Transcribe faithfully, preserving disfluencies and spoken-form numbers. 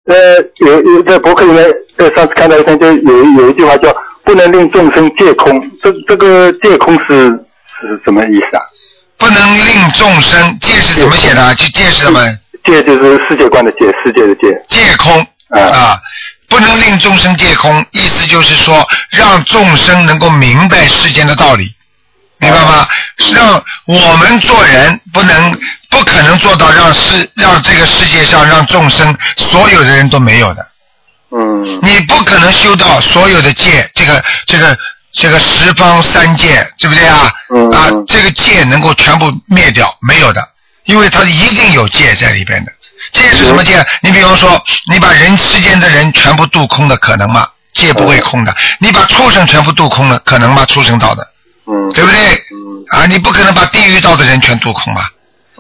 呃，有有在博客里面，呃，上次看到一篇，就有有一句话叫"不能令众生戒空"，这这个戒空是是什么意思啊？ 不能令众生，戒是怎么写的？就戒是什么？ 戒就是世界观的戒，世界的戒。 戒空啊。啊不能令众生戒空，意思就是说，让众生能够明白世间的道理，明白吗？让我们做人不能、不可能做到让世、让这个世界上让众生所有的人都没有的。 嗯。 你不可能修到所有的戒，这个、这个、这个十方三界，对不对啊？ 嗯。 啊，这个戒能够全部灭掉，没有的，因为它一定有戒在里边的。戒是什么戒？你比方说，你把人世间的人全部度空的可能吗？戒不会空的。你把畜生全部度空了，可能吗？畜生道的， 嗯， 对不对？嗯。啊，你不可能把地狱道的人全度空嘛。